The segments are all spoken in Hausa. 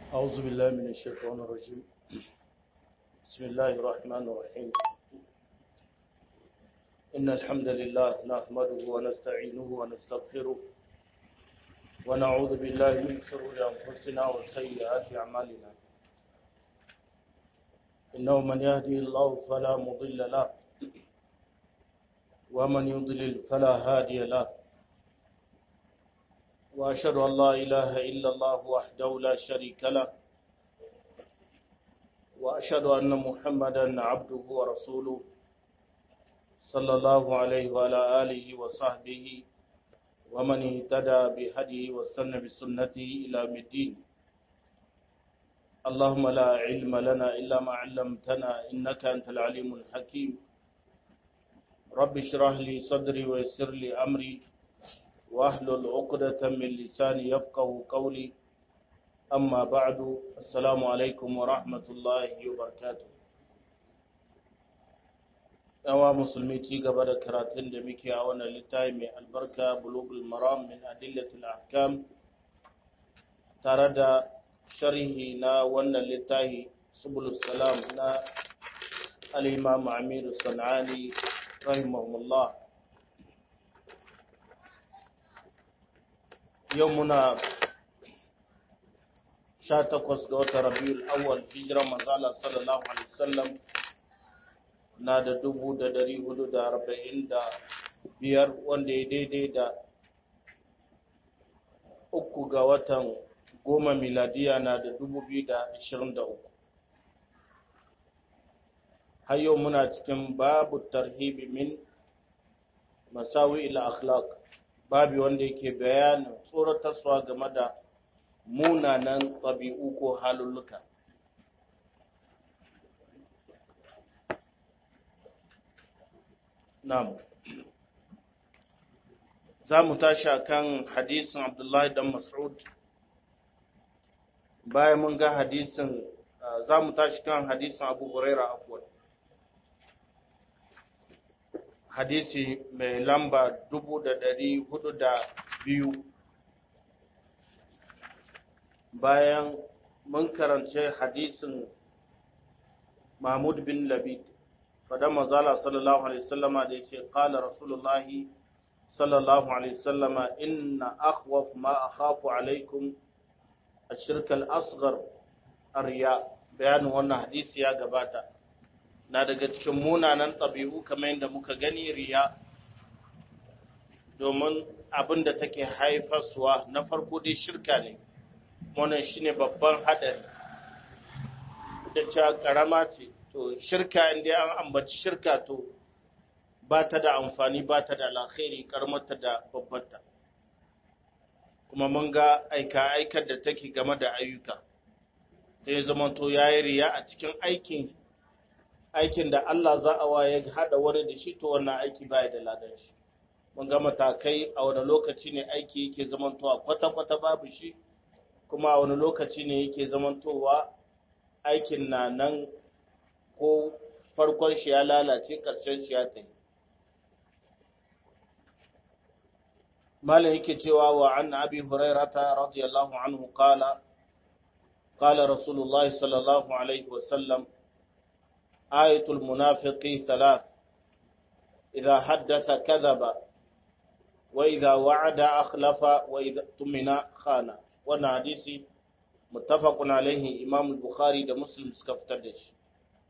أعوذ بالله من الشيطان الرجيم. بسم الله الرحمن الرحيم. إن الحمد لله نحمده ونستعينه ونستغفره ونعوذ بالله من شرور أنفسنا وسيئات أعمالنا. إنه من يهدي الله فلا مضل له ومن يضلل فلا هادي له. وأشهد أن لا إله إلا الله وحده لا شريك له وأشهد أن محمدا عبده ورسوله صلى الله عليه وعلى آله وصحبه ومن اهتدى بهديه واستنى بسنته إلى يوم الدين. اللهم لا علم لنا إلا ما علمتنا إنك أنت العليم الحكيم. رب اشرح لي صدري ويسر لي أمري واحلل عقدة من لساني يفقه قولي. أما بعد السلام عليكم ورحمة الله وبركاته. yawa musulmi ci gaba da karatun da muke a wannan littafi mai albarka bulugul maram min adillatul ahkam tare da sharhi na wannan littafi subulus salam na al-imam Amir Sanani rahimahullah. yau muna 18 ga watan Rabiul Awwal hijira manzo Allah sallallahu alaihi wasallam na da 445 wanda ya daidai da 3 ga watan 10 miladiya na da 2023. har yau muna cikin babu tarhibi min masawi ila akhlaq, babu wanda yake bayanin tsoratarwa game da munanan ɗabi'u ko halulluka. Na'am. Za mu tashi kan hadisin Abdullahi dan Mas'ud. Bayan mun ga hadisin, za mu tashi kan hadisin Abu Huraira afwan. Hadisi mai lamba 402. Bayan mun karance hadisin Mahmud bin Labid, fadan mazala sallallahu alaihi wasallama da yace qala rasulullahi sallallahu alaihi wasallama inna akhwaf ma akhafu alaikum ash-shirk al-asghar ar-riya. Bayanin wannan hadisi ya gabata, na daga cikin munanan ɗabi'u kamar yadda muka gani riya, domin abin da take haifarwa na farko dai shirka ne. Wannan shine babban hadari, da cewa karama ce to shirka, inda an ambaci shirka to ba ta da amfani, ba ta da alkhairi, karmarta da babbarta. kuma mun ga aikar da take game da ayyuka, ta yi zama to yayi riya a cikin aikin da Allah za a waye hada wani da shi, to wannan aiki baya da ladan shi. Mun ga matakai a wani lokaci ne aiki yake zamantowa kwata-kwata babu shi, kuma a wani lokaci ne yake zamantowa aikin na nan ko farkon shi ya lalace, ƙarshen shi ya tafi. Malam yake cewa wa an Abi Hurairata radiyallahu anhu qala Rasulullahi sallallahu alaihi wa sallam ayatul munafiqi thalath idha haddatha kadhaba wa idha wa'ada akhlafa wa idha tumina khana. Wannan hadisi muttafaqun alaihi, Imam al-Bukhari da Muslim suka fitar da shi.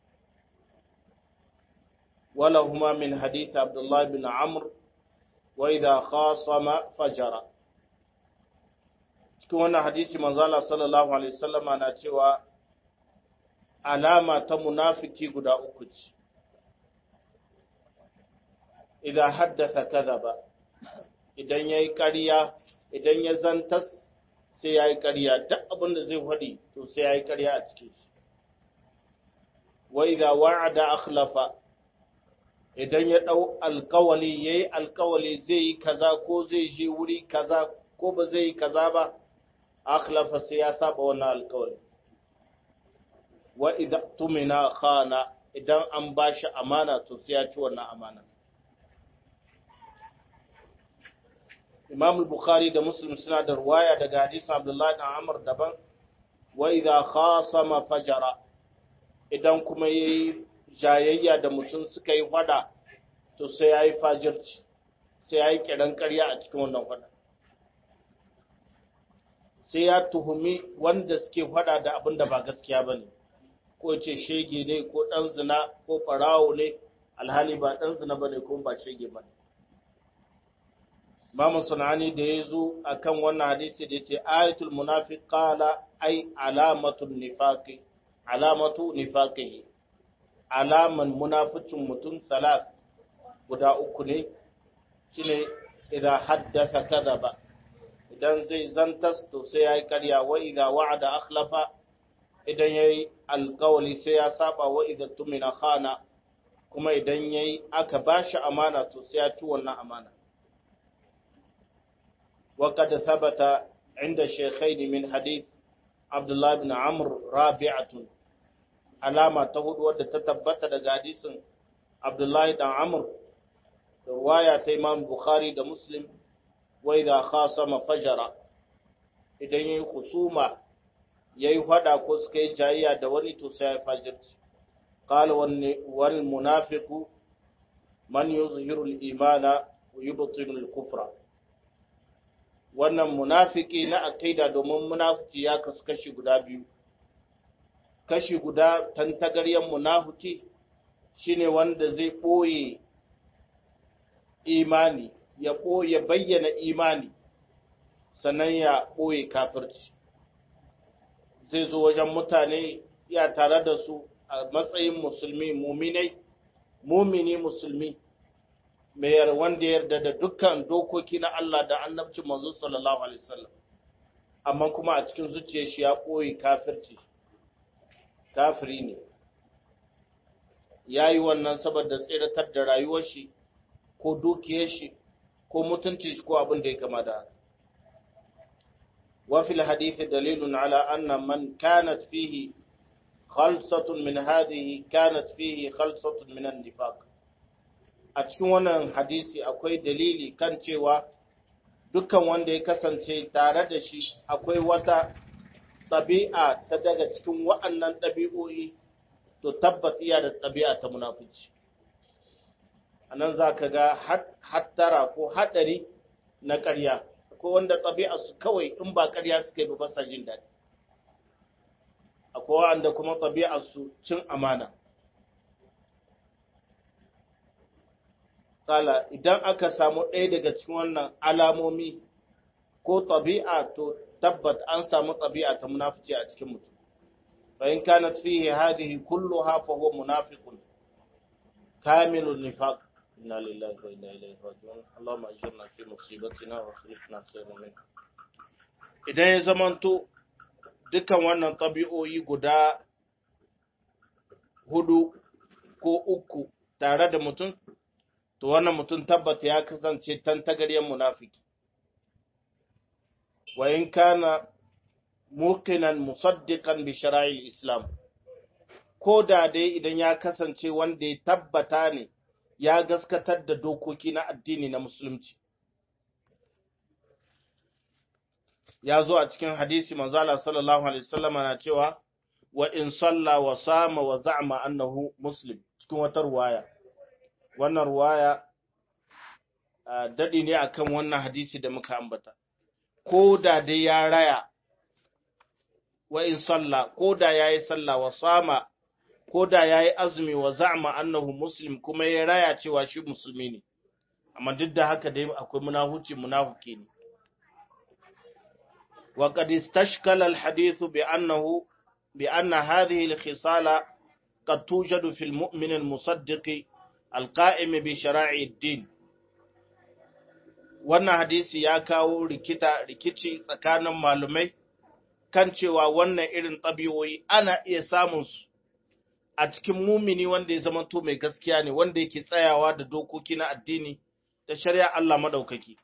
ولهما من حديث عبد الله بن عمرو وإذا خاصم فجر. cikin wannan hadisi manzo Allah sallallahu alaihi wasallama na cewa alama ta munafiki guda uku ce. Idan haddatha kadhaba, idan yayi ƙarya, idan ya zantas sai yayi ƙarya, duk abin da zai faɗi to sai yayi ƙarya a cikin shi. Wa idza wa'ada akhlafa, idan ya ɗau alkawali, ya yi alkawali zai yi kaza ko zai je wuri kaza ko ba zai yi kaza ba, akhlafa sai ya saba wannan alkawali. Wa idza tumina khana, idan an ba shi amana to sai ya ci wannan amana. Imam al-Bukhari da Muslim suna da ruwaya daga hadisin Abdullahi dan Amr daban, wa idha khasama fajara idan kuma yayi jayayya da mutum suka yi fada to sai yayi fajirci sai yayi kiran ƙarya a cikin wannan fada sai ya tuhumi wanda suke fada da abin da ba gaskiya bane ko ce shege ne ko dan zina ko farawo ne alhali ba dan zina bane ko ba shege bane Imam Sunani da yazo akan wannan hadisi da yace ayatul munafiq qala ay alamatu nifaqihi alaman munafiqin mutum salat guda uku ne shine idan haddatha kadhaba idan zai zantas to sai yayi ƙarya wa idza wa'ada akhlafa idan yayi alƙawli sai ya saba wa idza tumina khana kuma idan yayi aka bashi amana to sai ya ci wannan amana wa qad thabata inda shaykhaini min hadith Abdullah ibn Amr rabi'atun alama ta hudu wadda ta tabbata daga hadisin Abdullah ibn Amr riwaya ta Imam Bukhari da Muslim wa idha khasama fajara idan yayi khusuma yayi fada ko suka yi jayayya da wani to sai ya fajirci qala wal munafiqu man yuzhiru al imana wa yubtinu al kufra wannan munafiki na aqida domin munafiki ya kasu kashi guda biyu kashi guda tantagaryen munafiki shine wanda zai boye imani ya bayyana imani sannan ya ɓoye kafirci zai zo wajen mutane ya tare da su a matsayin musulmi mumini musulmi mai wanda yarda da dukkan dokoki na Allah da annabci manzo sallallahu alaihi wasallam amma kuma a cikin zuciyar shi ya ɓoye kafirci kafiri ne yayi wannan saboda tsiratar da rayuwar shi ko dukiyar shi ko mutunci shi ko abin da ya kama da wa fil hadith dalilun ala anna man kanat fihi khalsatun min hadhihi kanat fihi khalsatun min an-nifaq a cikin wannan hadisi akwai dalili kan cewa dukkan wanda ya kasance tare da shi akwai wata ɗabi'a ta daga cikin wa'annan ɗabi'o'i to tabbata iya da ɗabi'a ta munafici a nan za ka ga hattara ko haɗari na ƙarya ko wanda ɗabi'arsu kawai in ba ƙarya suka yi ba sa jin daɗi akwai wanda kuma ɗabi'arsu cin amana kala idan aka samu ɗaya daga cikin wannan alamomi ko ɗabi'a to tabbat an samu ɗabi'a ta munafici a cikin mutum fa in kanat fihi hadhihi kulluha fa huwa munafiqun kamilun nifaq inna lillahi wa inna ilaihi raji'un Allahumma ajirna fi musibatina wa akhlifna khayran minha idan ya zamanto dukan wannan tabi'o'i guda hudu ko uku tare da mutum to wannan mutum tabbata ya kasance tantagaryen munafiki wa in kana muqinan musaddiqan bi shara'il islam ko da dai idan ya kasance wanda ya tabbata ne ya gaskatar da dokoki na addini na musulunci ya zo a cikin hadisi manzala sallallahu alaihi wasallam na cewa wa in salla wa sama wa za'ama annahu muslim cikin wata ruwaya wannan ruwaya dadi ne akan wannan hadisi da muka ambata ko da dai ya raya wa in salla ko da yayi salla wa sama ko da yayi azumi wa za'ama annahu muslim kuma ya raya cewa shi musulmi ne amma duk da haka dai akwai munafiki ne wa qad istashkala alhadith bi anna hadhihi alkhisala qad tujadu fi almu'min almusaddiq alqa'im bi shara'i ad-din wannan hadisi ya kawo rikici tsakanin malumai kan cewa wannan irin tabi'o'i ana iya samun su a cikin mumini wanda ya zama to mai gaskiya ne wanda yake tsayawa da dokoki na addini da shari'a Allah madaukaki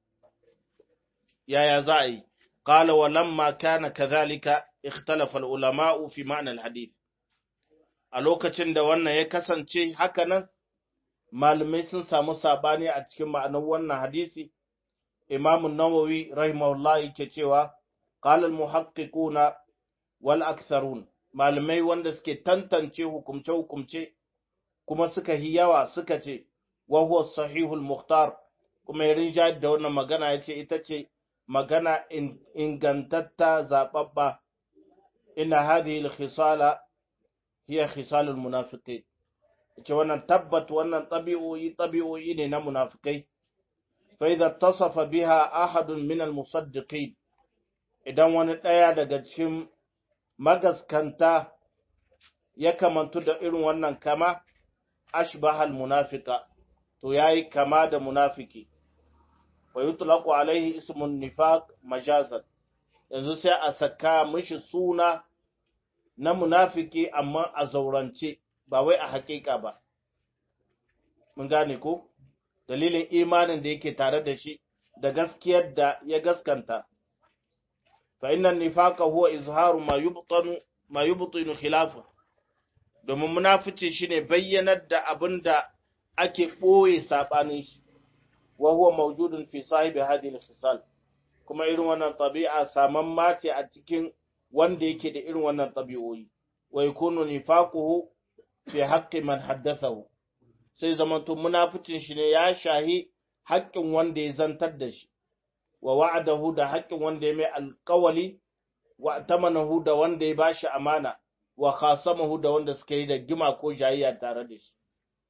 yaya za a yi qala wa lamma kana kadhalika ikhtalafa al-ulama'u fi ma'na al-hadith a lokacin da wannan ya kasance haka nan malamai sun samu sabani a cikin ma'anar wannan hadisi Imam an-Nawawi rahimahullah yake cewa qala al-muhaqqiquna wal aktharun malamai wanda suke tantance hukumce kuma suka yi yawa suka ce wa huwa sahihul mukhtar kuma ya rinja da wannan magana yace ita ce magana ingantatta zababba inna hadhihi al-khisala hiya khisalul munafiqin yace wannan tabbat wannan tabi'o'i ne na munafikai fa idza tasafa biha ahadun min al-musaddiqin idan wani daya daga cikin magaskanta ya kamantu da irin wannan kama ashbahal munafiqa to yayi kama da munafiki wa yutlaqu alaihi ismun nifaq majazan yanzu sai a saka mishi suna na munafiki amma a zaurance ba wai a hakika ba mun gane ko dalilin imanin da yake tare da shi da gaskiyar da ya gaskanta fa inna nifaqa huwa izharu ma yubtinu khilafa domin munafici shine bayyanar da abinda ake boye sabanin shi wa huwa mawjudun fi sahibi hadhihi al-khisal kuma irin wannan tabi'a saman mace a cikin wanda yake da irin wannan tabi'o'i wa yakunu nifaquhu fi haqqi man haddathahu sai zamanto munaficin shi ne ya shahi haƙƙin wanda ya zantar da shi wa wa'adahu da haƙƙin wanda ya mai alƙawali wa tamanahu da wanda ya bashi amana wa khasamahu da wanda suka yi da gima ko jayayya tare da shi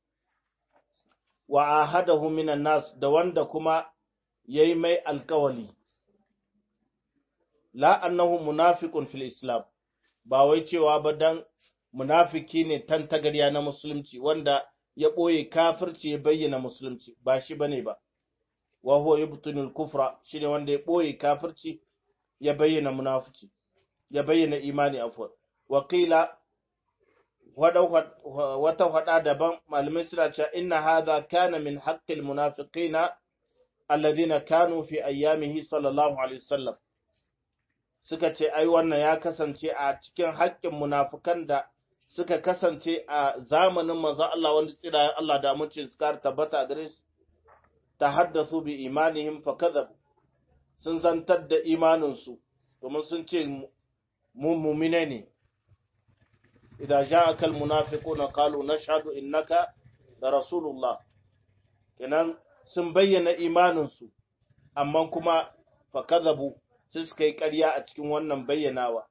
wa ahadahu minan nas da wanda kuma yayi mai alƙawali la annahu munafiqun fil islam ba wai cewa ba dan munafiki ne tantagarya na musulunci wanda ya boye kafirci ya bayyana musulunci ba shi bane ba wa huwa yubtinul kufra shine wanda ya boye kafirci ya bayyana munafici ya bayyana imani afwan wa qila wata hada daban malamai suna cewa inna hadha kana min haqqil munafiqina alladhina kanu fi ayyamihi sallallahu alaihi wasallam suka ce ai wannan ya kasance a cikin haƙƙin munafikan da suka kasance a zamanin manzon Allah wanda tsirayen Allah da mutum suka tabbata gare su tahaddathu bi imanihim fakadhabu sun zantar da imaninsu domin sun ce mu mu'mine ne idan ja'aka almunafiquna qalu nashhadu innaka la rasulullah kenan sun bayyana imaninsu amma kuma fakadhabu sai suka yi ƙarya a cikin wannan bayyanawa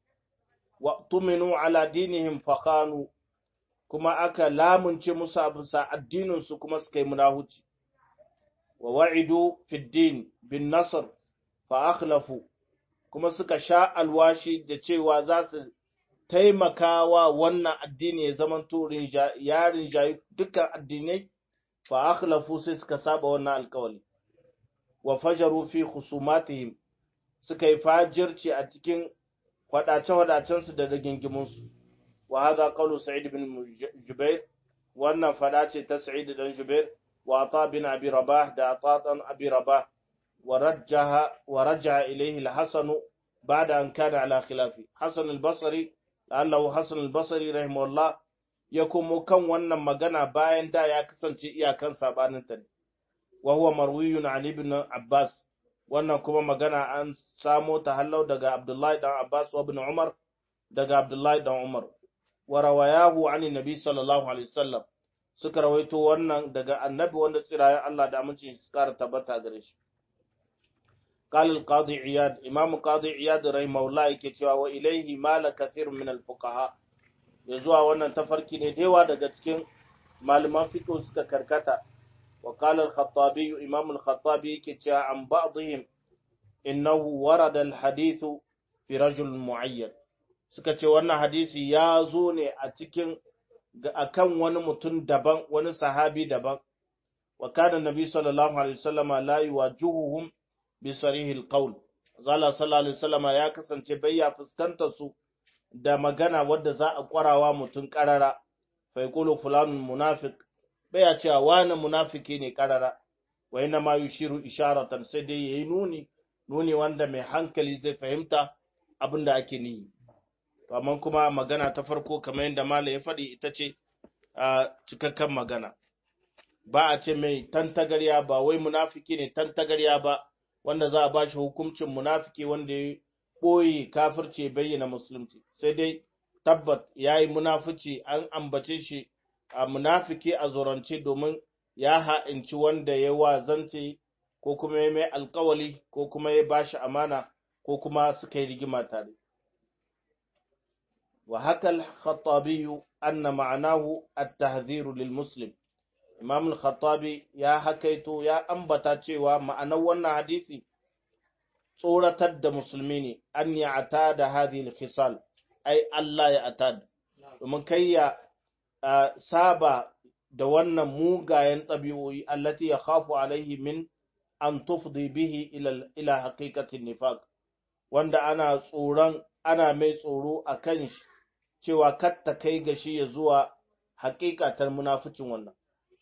wa tuminu ala dinihim faqanu kuma aka lamunce musu abisa addininsu kuma suka yi munahuci wa wa'idu fi din bin nasr fa akhlafu kuma suka sha alwashi da cewa za su taimakawa wannan addini ya zama turin yarin jayi dukkan addinai fa akhlafu sai suka saba wannan alƙawari wa fajaru fi khusumatihim suka yi fajirci a cikin wadace-wadacensu da rigingimunsu wa hadha qawlu sa'id bin jubair wannan fada ce ta sa'id dan jubair wa ata bin abi rabah da ata dan abi rabah wa raja'a ilayhi al-hasan ba'da an kana ala khilafi hasan al-basri allahu hasan al-basri rahimahullah ya komo kan wannan magana bayan da ya kasance iyakan sabanin ta wa huwa marwiyun an ibn abbas wannan kuma magana an samo ta hallau daga Abdullahi dan Abbas wa ibn Umar daga Abdullahi dan Umar wa rawayahu an nabi sallallahu alaihi wasallam suka rawaito wannan daga annabi wanda tsirayen Allah da aminci su kara tabbata gare shi قال القاضي عياد امام قاضي عياد رحمه الله yake cewa wa ilaihi mala kathir min al fuqaha yazuwa wannan tafarki ne dewa daga cikin malaman fiqh suka karkata وقال الخطابي إمام الخطابي كتيا عن بعضهم إنه ورد الحديث في رجل معين سكتي وانا حديثي يازوني أتكين أكن ونمتن دبان ونصحابي دبان وكان النبي صلى الله عليه وسلم لا يواجههم بصريح القول زال صلى الله عليه وسلم يا كسن تبيا فسكنتسو da magana wadda za a kwarawa mutum karara fa yaqulu fulanun munafiq baya cewa wani munafiki ne karara wa ina ma yushiru isharatan sai dai yayi nuni wanda mai hankali zai fahimta abinda ake niyi amma kuma magana ta farko kamar yadda malai ya faɗi ita ce cikakken magana ba a ce mai tantagarya ba wai munafiki ne tantagarya ba wanda za a ba shi hukuncin munafiki wanda ɓoye kafirci bayyana musulunci, sai dai tabbat ya yi munafici an ambace shi a munafiki a zorance domin ya ha'inci wanda ya wazance ko kuma ya mai alkawali ko kuma ya bashi amana ko kuma suka yi rigima tare. Wa haka al-Khattabi anna ma'anahu at-tahdhiru lil muslim. Imam al-Khattabi ya hakaito ya ambata cewa ma'anar wannan hadisi tsoratar da musulmi ne an ya ata da hadhihi al-khisal ai Allah ya ata domin kai ya saba da wannan mugayen ɗabi'o'i allati ya khafu alaihi min an tufdi bihi ila haqiqatin nifaq wanda ana mai tsoro akan shi cewa katta kai ga shi ya zuwa haƙiƙatar munaficin wannan.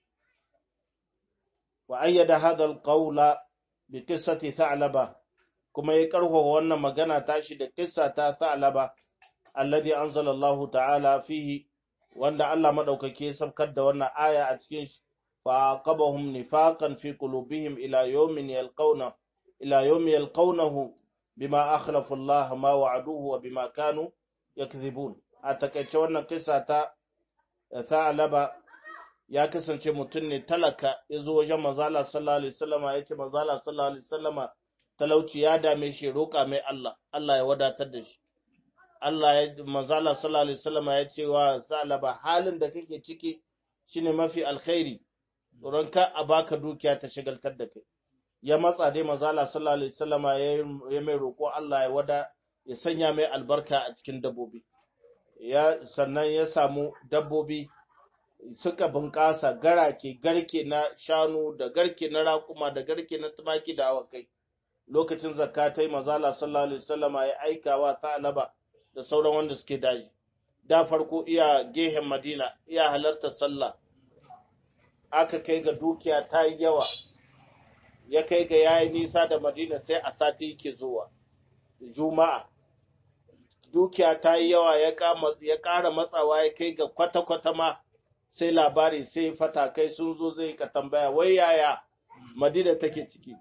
Wa ayyada hadha al-qawla bi qissati Tha'laba kuma ya karfafa wannan magana tashi da kissa ta Tha'laba alladhi anzala Allahu ta'ala fihi wanda Allah madaukake ya sabkar da wannan aya a cikin shi fa aqabahum nifaqan fi qulubihim ila yawmin yalqawnahu bima akhlafu Allah ma wa'aduhu wa bima kanu yakdhibun. A takaice wannan kissa ta Tha'laba ya kasance mutum ne talaka ya zo wajen manzala sallallahu alaihi wasallama ya ce manzala sallallahu alaihi wasallama talauci ya dame shi roƙa mai Allah ya wadatar da shi. Manzala sallallahu alaihi wasallama ya ce wa Tha'laba halin da kake ciki shine mafi alkhairi tsoron ka a baka dukiya ta shagaltar da kai. Ya matsa dai manzala sallallahu alaihi wasallama ya mai roƙo Allah ya sanya mai albarka a cikin dabbobi. Sannan ya samu dabbobi suka bunƙasa garke na shanu da garke na raƙuma da garke na tumaki da awakai. Lokacin zakatai manzala sallallahu alaihi wasallama ya aika wa Tha'laba da sauran wanda suke daji. Da farko iya gehen Madina iya halartar sallah. Aka kai ga dukiya ta yi yawa. Ya kai ga yayi nisa da Madina sai a sati yake zuwa. Juma'a. Dukiya ta yi yawa ya ƙara matsawa ya kai ga kwata-kwata ma sai labari sai fatakai sun zo zai ka tambaya wai yaya Madina take ciki.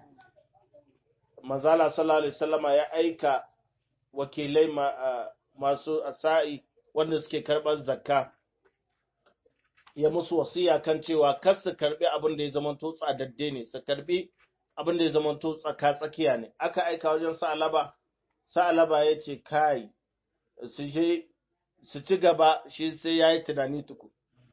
Manzala sallallahu alaihi wasallama ya aika wakilai masu asa'i wanda suke karɓar zakka ya musu wasiya kan cewa kar su karɓi abin da ya zama to tsadadde ne su karɓi abin da ya zama to tsaka-tsakiya ne. Aka aika wajen Sa'alaba ya ce kai su ci gaba shi sai ya yi tunani tuku.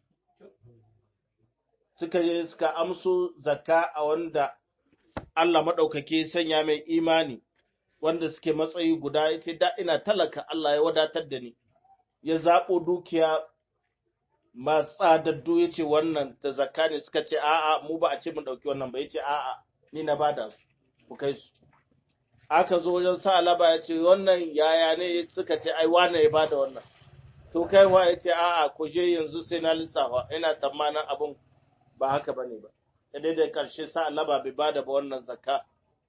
Suka je suka amso zakka a wanda Allah maɗaukaki sanya mai imani wanda suke matsayi guda ya ce da ina talaka Allah ya wadatar da ni. Ya zaɓo dukiya masu tsadaddu ya ce wannan ta zakka ne suka ce a'a mu ba a ce mun ɗauki wannan ba ya ce a'a ni na bada su ku kai su. Aka zo wajen Sa'alaba ya ce wannan yaya ne suka ce ai wane ya bada wannan. To kai wa ya ce a'a ku je yanzu sai na lissafa ina tsammanin abun ba haka bane ba. Da karshe Sa'alaba bai bada ba wannan zakka.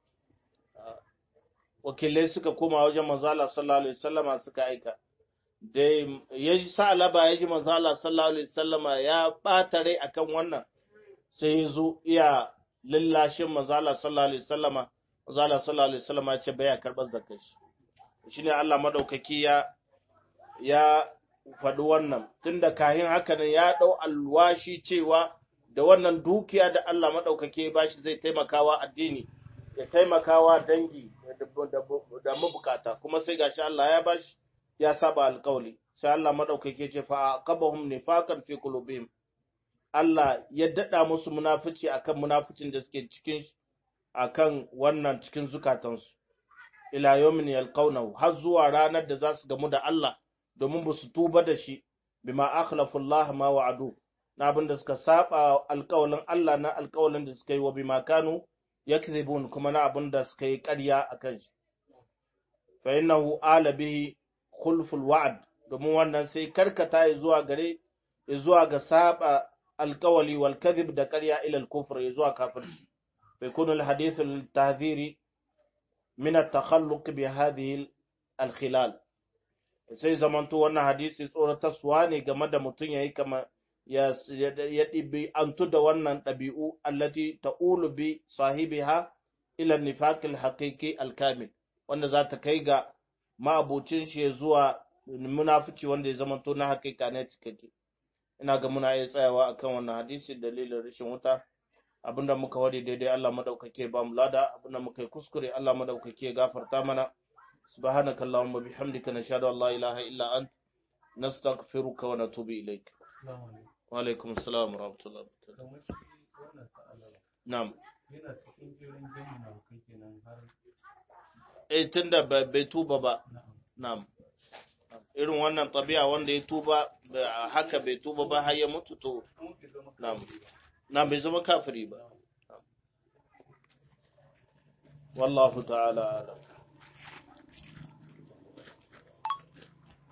Wakilai suka koma wajen manzala sallallahu alaihi wasallama suka aika. Da ya ji Sa'alaba ya ji manzala sallallahu alaihi wasallama ya ɓata rai akan wannan sai ya zo iya lallashin manzala sallallahu alaihi wasallama. Manzala sallallahu alaihi wasallama ya ce baya karɓar zakkar shi. Shine Allah madaukaki ya faɗi wannan tunda kahin haka nan ya ɗau alwashi cewa da wannan dukiya da Allah maɗaukake ya bashi zai taimakawa addini ya taimakawa dangi da mabukata kuma sai gashi Allah ya bashi ya saba alƙawli sai Allah maɗaukake ce fa aqabahum nifaqan fi qulubihim Allah ya dada musu munafici akan munaficin da suke cikin akan wannan cikin zukatansu ila yawmin yalqawnahu har zuwa ranar da za su gamu da Allah domin ba su tuba da shi bima akhlafu Allah ma wa'adu na abin da suka saba alƙawalin Allah na alƙawalin da suka yi wa bima kanu yakzibun kuma na abin da suka yi ƙarya akan shi fa innahu ala bihi khulful wa'd domin wannan sai karkata zuwa ga saba alƙawali wal kadhib da ƙarya ila al-kufr zuwa kafirci fa yakunu al-hadith al-tahdhiri min at-takhalluq bi hadhihi al-khilal sai zamanto wannan hadisi tsoratarsuwa ne game da mutum yayi kama ya ɗibi antu da wannan ɗabi'u allati ta'ulu bi sahibiha ila nifaqil haqiqi al-kamil wanda za ta kai ga ma'abocin shi zuwa munafici wanda ya zamanto na hakika ne cikakke. Ina ga muna iya tsayawa akan wannan hadisi dalilin rashin wuta. Abinda muka wadi daidai Allah madaukake ba mu lada, abinda muka yi kuskure Allah madaukake gafarta mana. Subhanaka Allahumma bihamdika nashhadu an la ilaha illa ant nastaghfiruka wa natubu ilaik. Wa alaikum assalam wa rahmatullahi wa barakatuh. Na'am. Yana cikin jirin jami'in da kai kenan har Tunda bai tuba ba. Na'am. Irin wannan tabi'a wanda ya tuba haka bai tuba ba har ya mutu to na'am. Na bai zama kafiri ba. Wallahu ta'ala a'lam.